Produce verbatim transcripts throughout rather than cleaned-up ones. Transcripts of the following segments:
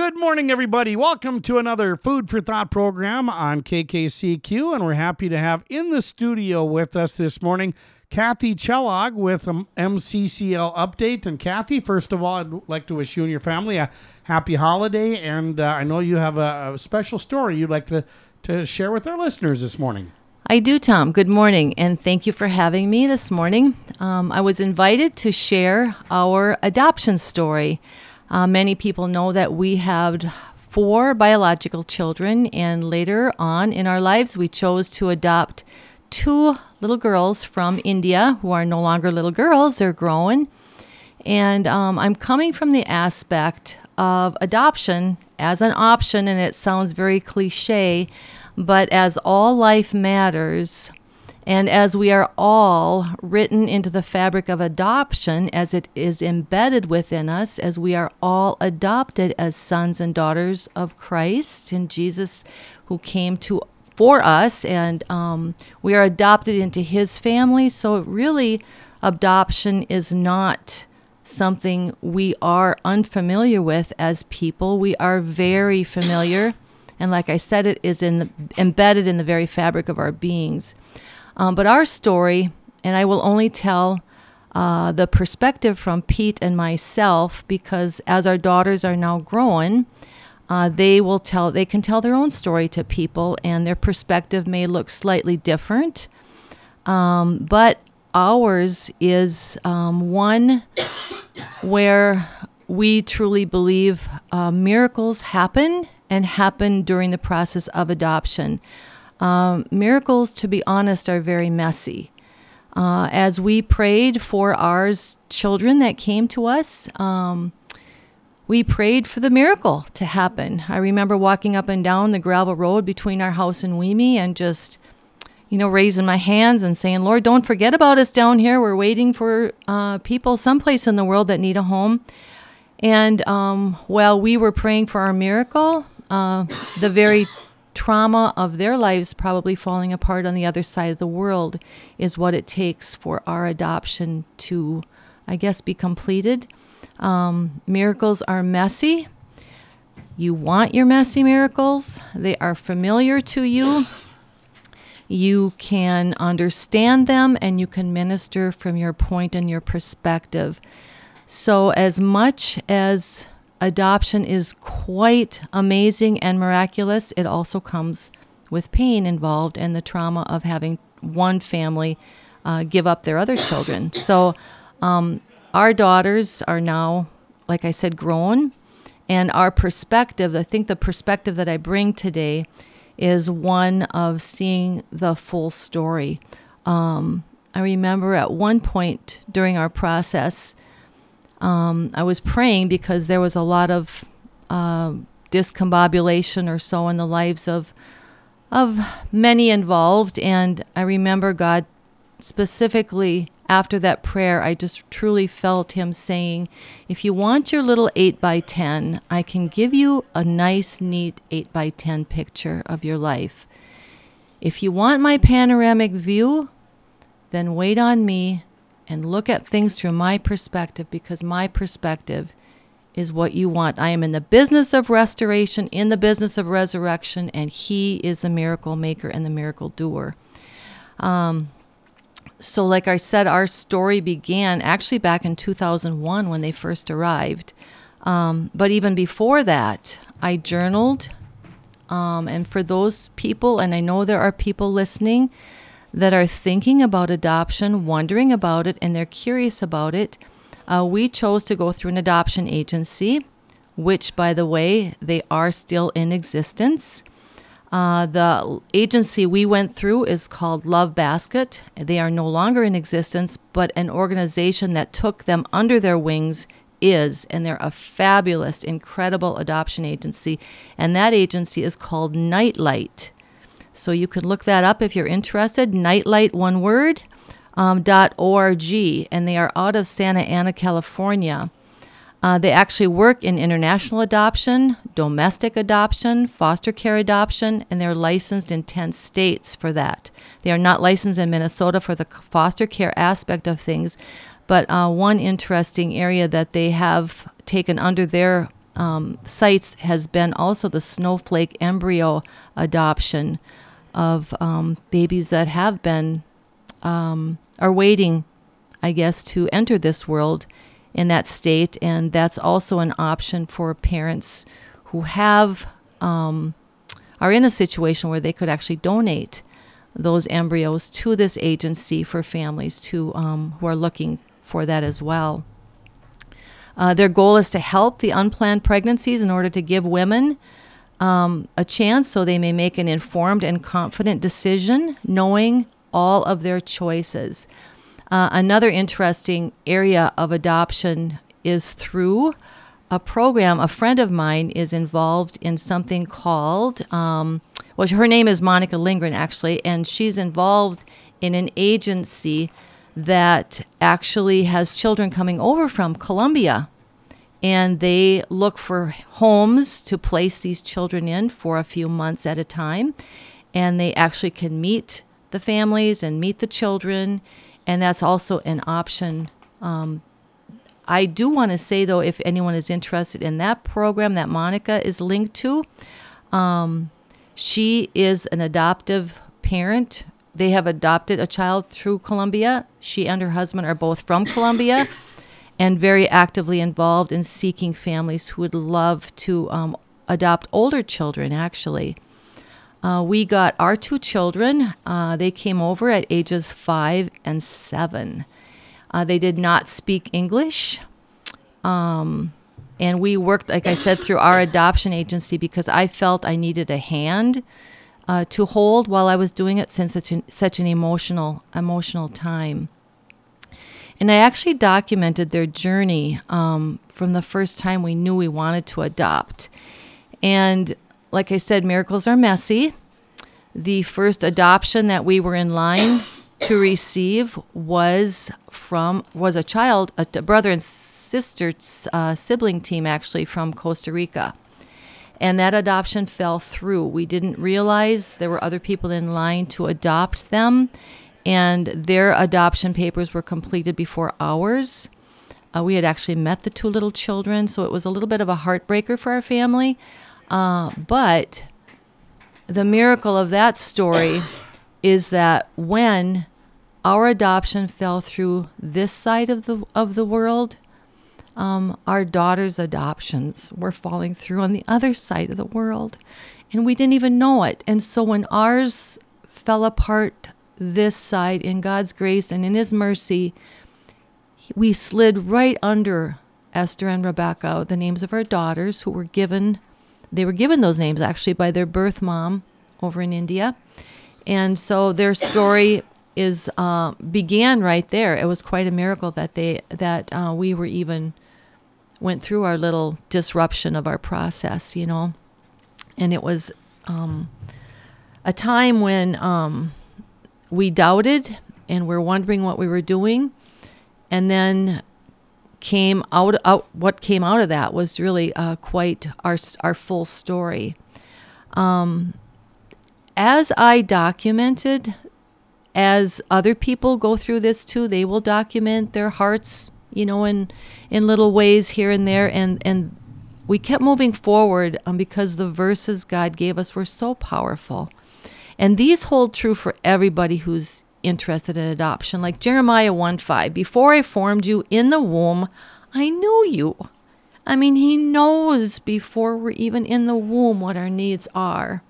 Good morning, everybody. Welcome to another Food for Thought program on K K C Q, and we're happy to have in the studio with us this morning Kathy Kellogg with an M C C L update. And Kathy, first of all, I'd like to wish you and your family a happy holiday, and uh, I know you have a, a special story you'd like to, to share with our listeners this morning. I do, Tom. Good morning, and thank you for having me this morning. Um, I was invited to share our adoption story. Uh, many people know that we have four biological children, and later on in our lives, we chose to adopt two little girls from India who are no longer little girls. They're grown. And um, I'm coming from the aspect of adoption as an option, and it sounds very cliche, but as all life matters, and as we are all written into the fabric of adoption, as it is embedded within us, as we are all adopted as sons and daughters of Christ and Jesus, who came to for us, and um, we are adopted into his family. So really, adoption is not something we are unfamiliar with as people. We are very familiar, and like I said, it is in the, embedded in the very fabric of our beings. Um, but our story, and I will only tell uh, the perspective from Pete and myself, because as our daughters are now grown, uh, they will tell, they can tell their own story to people, and their perspective may look slightly different. Um, but ours is um, one where we truly believe uh, miracles happen and happen during the process of adoption. Um, miracles, to be honest, are very messy. Uh, as we prayed for our children that came to us, um, we prayed for the miracle to happen. I remember walking up and down the gravel road between our house and Weemy and just, you know, raising my hands and saying, Lord, don't forget about us down here. We're waiting for uh, people someplace in the world that need a home. And um, while we were praying for our miracle, uh, the very trauma of their lives probably falling apart on the other side of the world is what it takes for our adoption to, I guess, be completed. Um, miracles are messy. You want your messy miracles. They are familiar to you. You can understand them, and you can minister from your point and your perspective. So as much as adoption is quite amazing and miraculous, it also comes with pain involved and the trauma of having one family uh, give up their other children. So um, our daughters are now, like I said, grown, and our perspective, I think the perspective that I bring today is one of seeing the full story. Um, I remember at one point during our process, Um, I was praying because there was a lot of uh, discombobulation or so in the lives of of many involved. And I remember God specifically after that prayer, I just truly felt him saying, if you want your little eight by ten, I can give you a nice, neat eight by ten picture of your life. If you want my panoramic view, then wait on me and look at things through my perspective, because my perspective is what you want. I am in the business of restoration, in the business of resurrection, and he is the miracle maker and the miracle doer. Um, so like I said, our story began actually back in two thousand one when they first arrived. Um, but even before that, I journaled. Um, and for those people, and I know there are people listening that are thinking about adoption, wondering about it, and they're curious about it, uh, we chose to go through an adoption agency, which, by the way, they are still in existence. Uh, the agency we went through is called Love Basket. They are no longer in existence, but an organization that took them under their wings is, and they're a fabulous, incredible adoption agency, and that agency is called Nightlight. So you can look that up if you're interested, Nightlight, one word, um, dot org, and they are out of Santa Ana, California. Uh, they actually work in international adoption, domestic adoption, foster care adoption, and they're licensed in ten states for that. They are not licensed in Minnesota for the foster care aspect of things, but uh, one interesting area that they have taken under their um, sites has been also the snowflake embryo adoption of um, babies that have been, um, are waiting, I guess, to enter this world in that state. And that's also an option for parents who have, um, are in a situation where they could actually donate those embryos to this agency for families to um, who are looking for that as well. Uh, their goal is to help the unplanned pregnancies in order to give women um, a chance so they may make an informed and confident decision, knowing all of their choices. Uh, another interesting area of adoption is through a program. A friend of mine is involved in something called, um, well, her name is Monica Lindgren, actually, and she's involved in an agency that actually has children coming over from Colombia. And they look for homes to place these children in for a few months at a time. And they actually can meet the families and meet the children. And that's also an option. Um, I do want to say, though, if anyone is interested in that program that Monica is linked to, um, she is an adoptive parent. They have adopted a child through Colombia. She and her husband are both from Colombia and very actively involved in seeking families who would love to um, adopt older children, actually. Uh, we got our two children. Uh, they came over at ages five and seven. Uh, they did not speak English. Um, and we worked, like I said, through our adoption agency because I felt I needed a hand uh, to hold while I was doing it since it's an, such an emotional, emotional time. And I actually documented their journey um, from the first time we knew we wanted to adopt. And like I said, miracles are messy. The first adoption that we were in line to receive was from was a child, a, a brother and sister uh, sibling team, actually, from Costa Rica. And that adoption fell through. We didn't realize there were other people in line to adopt them, and their adoption papers were completed before ours. Uh, we had actually met the two little children, so it was a little bit of a heartbreaker for our family. Uh, but the miracle of that story is that when our adoption fell through this side of the of the world, um, our daughter's adoptions were falling through on the other side of the world, and we didn't even know it. And so when ours fell apart this side, in God's grace and in His mercy, we slid right under Esther and Rebecca, the names of our daughters, who were given, they were given those names actually by their birth mom over in India. And so their story is uh, began right there. It was quite a miracle that they that uh, we were even went through our little disruption of our process, you know. And it was um, a time when um, we doubted and were wondering what we were doing. And then came out, out what came out of that was really uh, quite our our full story. Um, as I documented, as other people go through this too, they will document their hearts, you know, in in little ways here and there, and and we kept moving forward um, because the verses God gave us were so powerful, and these hold true for everybody who's interested in adoption. Like Jeremiah one five, before I formed you in the womb, I knew you. I mean, He knows before we're even in the womb what our needs are.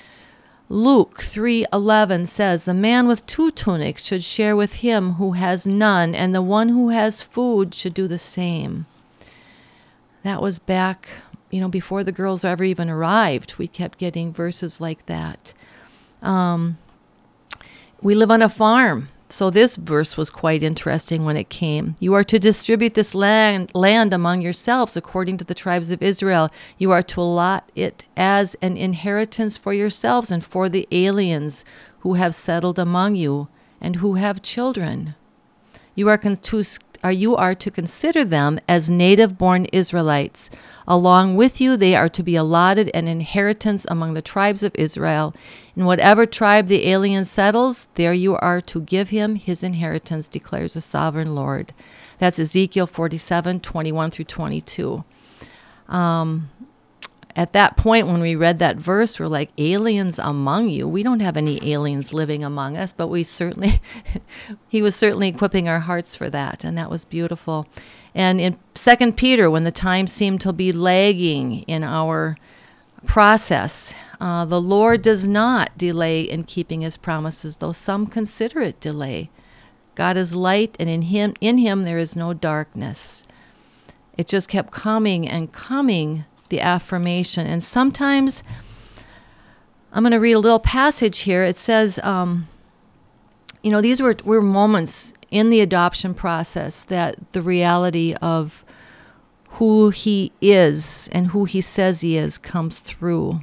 Luke three eleven says, the man with two tunics should share with him who has none, and the one who has food should do the same. That was back, you know, before the girls ever even arrived. We kept getting verses like that. Um, we live on a farm. So this verse was quite interesting when it came. You are to distribute this land, land among yourselves according to the tribes of Israel. You are to allot it as an inheritance for yourselves and for the aliens who have settled among you and who have children. You are con- to, uh, you are to consider them as native-born Israelites. Along with you, they are to be allotted an inheritance among the tribes of Israel. In whatever tribe the alien settles, there you are to give him his inheritance, declares the sovereign Lord. That's Ezekiel forty-seven, twenty-one through twenty-two. Um, at that point, when we read that verse, we're like, aliens among you. We don't have any aliens living among us, but we certainly, he was certainly equipping our hearts for that, and that was beautiful. And in Second Peter, when the time seemed to be lagging in our process, uh, the Lord does not delay in keeping his promises, though some consider it delay. God is light, and in him, in him there is no darkness. It just kept coming and coming, the affirmation. And sometimes, I'm going to read a little passage here. It says, um, you know, these were, were moments in the adoption process that the reality of who he is and who he says he is comes through.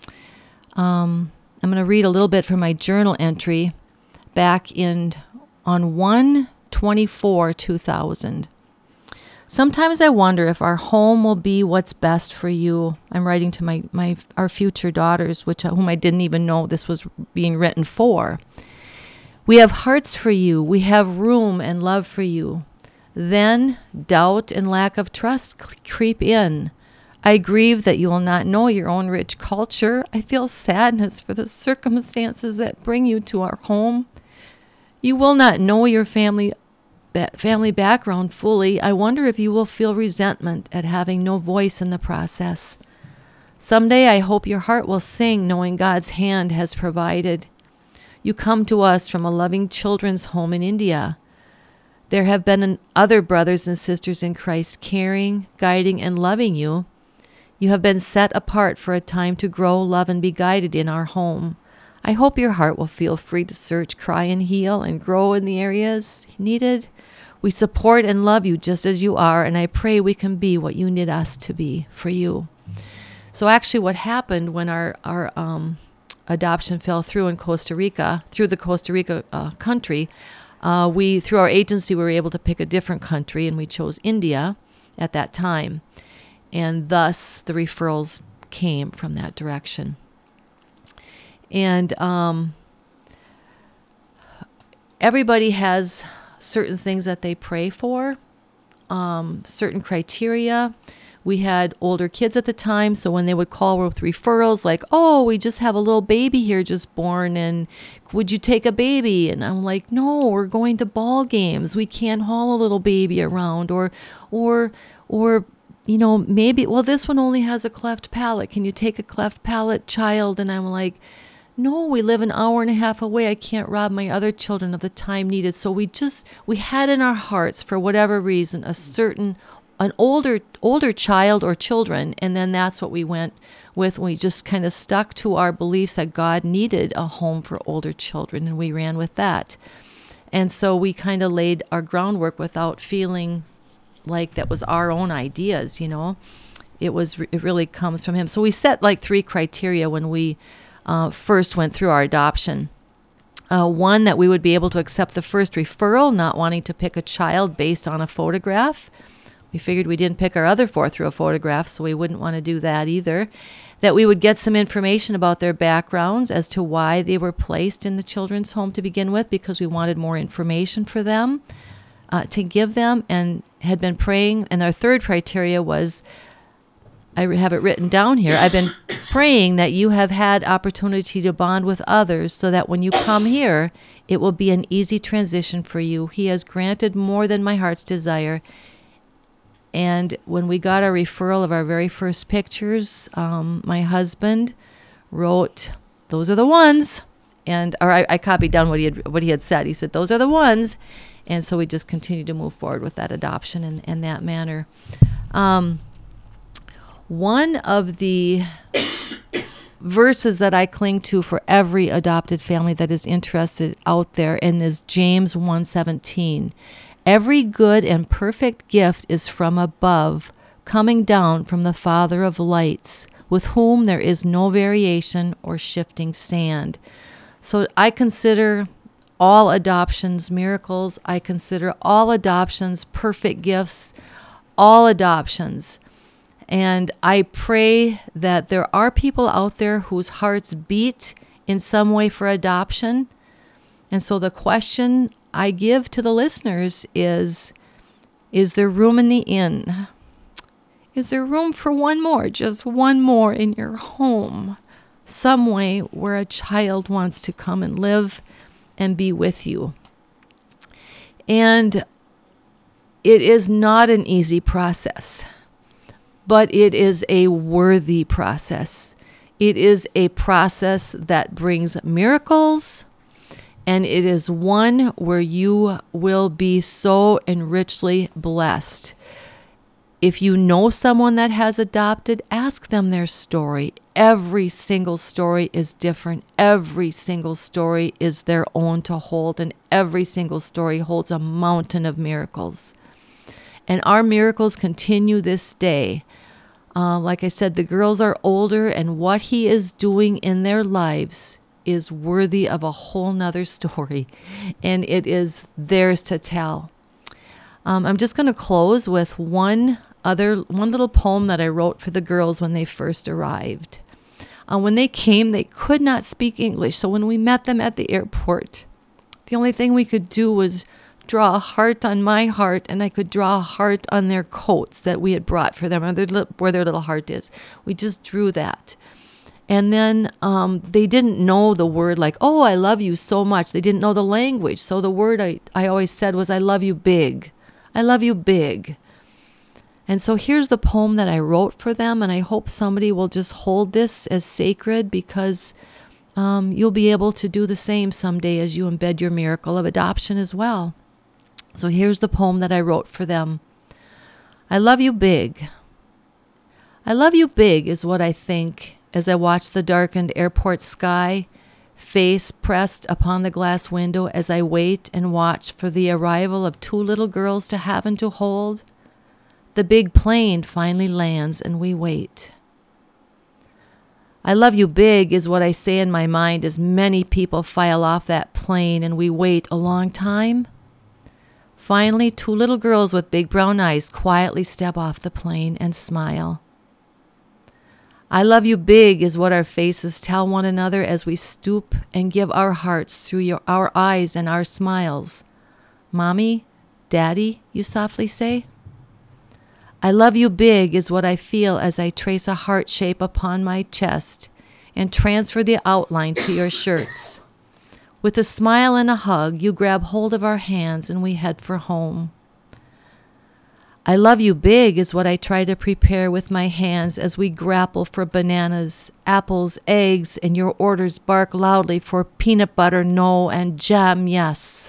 Um, I'm going to read a little bit from my journal entry back in on one twenty-four two thousand. Sometimes I wonder if our home will be what's best for you. I'm writing to my, my our future daughters, which whom I didn't even know this was being written for. We have hearts for you. We have room and love for you. Then doubt and lack of trust creep in. I grieve that you will not know your own rich culture. I feel sadness for the circumstances that bring you to our home. You will not know your family family background fully. I wonder if you will feel resentment at having no voice in the process. Someday I hope your heart will sing knowing God's hand has provided. You come to us from a loving children's home in India. There have been other brothers and sisters in Christ caring, guiding, and loving you. You have been set apart for a time to grow, love, and be guided in our home. I hope your heart will feel free to search, cry, and heal, and grow in the areas needed. We support and love you just as you are, and I pray we can be what you need us to be for you. So actually what happened when our, our um, adoption fell through in Costa Rica, through the Costa Rica uh, country, uh, we, through our agency, we were able to pick a different country, and we chose India at that time. And thus the referrals came from that direction. And um, everybody has certain things that they pray for, um, certain criteria. We had older kids at the time, so when they would call with referrals, like, oh, we just have a little baby here just born, and would you take a baby? And I'm like, no, we're going to ball games. We can't haul a little baby around. Or, or, or, you know, maybe, well, this one only has a cleft palate. Can you take a cleft palate child? And I'm like, no, we live an hour and a half away. I can't rob my other children of the time needed. So we just, we had in our hearts, for whatever reason, a certain, an older, older child or children. And then that's what we went with. We just kind of stuck to our beliefs that God needed a home for older children, and we ran with that. And so we kind of laid our groundwork without feeling like that was our own ideas, you know. It was, it really comes from him. So we set like three criteria when we Uh, first went through our adoption. Uh, one, that we would be able to accept the first referral, not wanting to pick a child based on a photograph. We figured we didn't pick our other four through a photograph, so we wouldn't want to do that either. That we would get some information about their backgrounds as to why they were placed in the children's home to begin with, because we wanted more information for them uh, to give them, and had been praying. And our third criteria was, I have it written down here, I've been praying that you have had opportunity to bond with others so that when you come here, it will be an easy transition for you. He has granted more than my heart's desire. And when we got our referral of our very first pictures, um, my husband wrote, those are the ones. And or I, I copied down what he had what he had said. He said, those are the ones. And so we just continued to move forward with that adoption in, in that manner. Um, One of the verses that I cling to for every adopted family that is interested out there, and is James one seventeen. Every good and perfect gift is from above, coming down from the Father of lights, with whom there is no variation or shifting sand. So I consider all adoptions miracles. I consider all adoptions perfect gifts, all adoptions. And I pray that there are people out there whose hearts beat in some way for adoption. And so the question I give to the listeners is, is there room in the inn? Is there room for one more, just one more in your home? Some way where a child wants to come and live and be with you. And it is not an easy process, but it is a worthy process. It is a process that brings miracles, and it is one where you will be so enrichly blessed. If you know someone that has adopted, ask them their story. Every single story is different. Every single story is their own to hold, and every single story holds a mountain of miracles. And our miracles continue this day. Uh, like I said, the girls are older, and what he is doing in their lives is worthy of a whole nother story, and it is theirs to tell. Um, I'm just going to close with one other, one little poem that I wrote for the girls when they first arrived. Uh, when they came, they could not speak English, so when we met them at the airport, the only thing we could do was draw a heart on my heart, and I could draw a heart on their coats that we had brought for them, or their, where their little heart is. We just drew that. And then um, they didn't know the word like, oh, I love you so much. They didn't know the language. So the word I, I always said was, I love you big. I love you big. And so here's the poem that I wrote for them, and I hope somebody will just hold this as sacred, because um, you'll be able to do the same someday as you embed your miracle of adoption as well. So here's the poem that I wrote for them. I love you big. I love you big is what I think as I watch the darkened airport sky, face pressed upon the glass window as I wait and watch for the arrival of two little girls to have and to hold. The big plane finally lands and we wait. I love you big is what I say in my mind as many people file off that plane and we wait a long time. Finally, two little girls with big brown eyes quietly step off the plane and smile. I love you big is what our faces tell one another as we stoop and give our hearts through your, our eyes and our smiles. Mommy, Daddy, you softly say. I love you big is what I feel as I trace a heart shape upon my chest and transfer the outline to your shirts. With a smile and a hug, you grab hold of our hands and we head for home. I love you big is what I try to prepare with my hands as we grapple for bananas, apples, eggs, and your orders bark loudly for peanut butter, no, and jam, yes.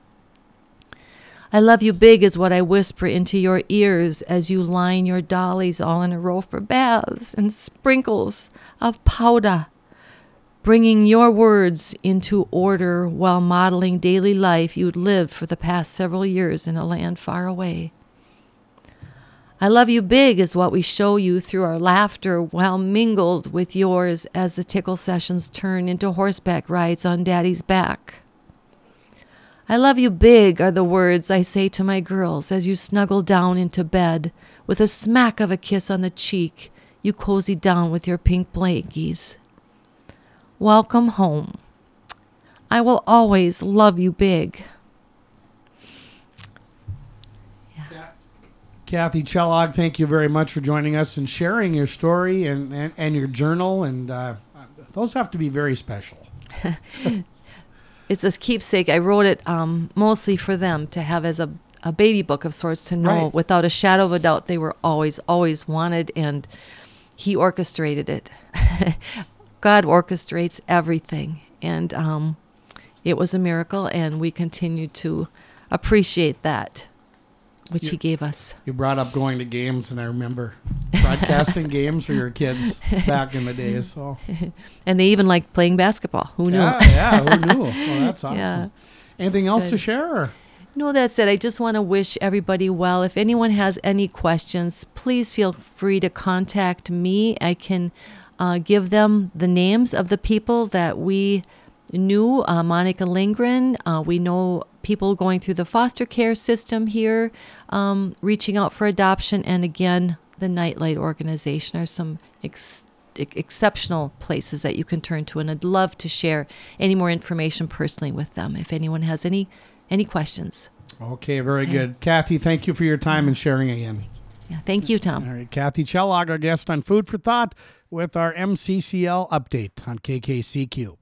I love you big is what I whisper into your ears as you line your dollies all in a row for baths and sprinkles of powder, bringing your words into order while modeling daily life you'd lived for the past several years in a land far away. I love you big is what we show you through our laughter while mingled with yours as the tickle sessions turn into horseback rides on Daddy's back. I love you big are the words I say to my girls as you snuggle down into bed. With a smack of a kiss on the cheek, you cozy down with your pink blankies. Welcome home. I will always love you big. Kathy Kellogg, thank you very much for joining us and sharing your story and, and, and your journal. And uh, those have to be very special. It's a keepsake. I wrote it um, mostly for them to have as a, a baby book of sorts to know right. Without a shadow of a doubt they were always, always wanted, and he orchestrated it. God orchestrates everything. And um, it was a miracle, and we continue to appreciate that, which you, he gave us. You brought up going to games, and I remember broadcasting games for your kids back in the day. So, and they even liked playing basketball. Who knew? Yeah, yeah who knew? Well, that's awesome. Yeah, Anything else good. to share? Or? No, that's it. I just want to wish everybody well. If anyone has any questions, please feel free to contact me. I can uh, give them the names of the people that we knew. Uh, Monica Lindgren. Uh, we know people going through the foster care system here, um, reaching out for adoption. And again, the Nightlight organization are some ex- exceptional places that you can turn to. And I'd love to share any more information personally with them if anyone has any any questions. Okay, very okay. good. Kathy, thank you for your time and sharing again. Yeah, thank you, Tom. All right, Kathy Kellogg, our guest on Food for Thought with our M C C L update on K K C Q.